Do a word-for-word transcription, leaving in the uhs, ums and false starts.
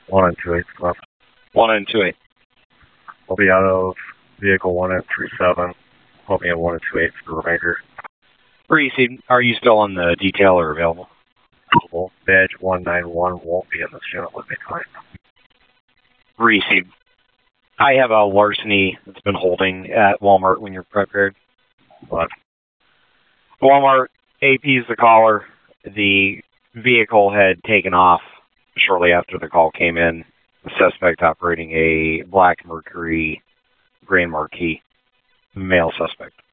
One and two eighths left. One and two eighths. I'll be out of vehicle one at three seven. Help me at one and two eighths for the remainder. Received. Are you still on the detail or available? Badge one nine one won't be in this unit with me tonight. Received. I have a larceny that's been holding at Walmart when you're prepared. What? Walmart, A P's the caller. The vehicle had taken off shortly after the call came in. The suspect operating a black Mercury Grand Marquis. Male suspect.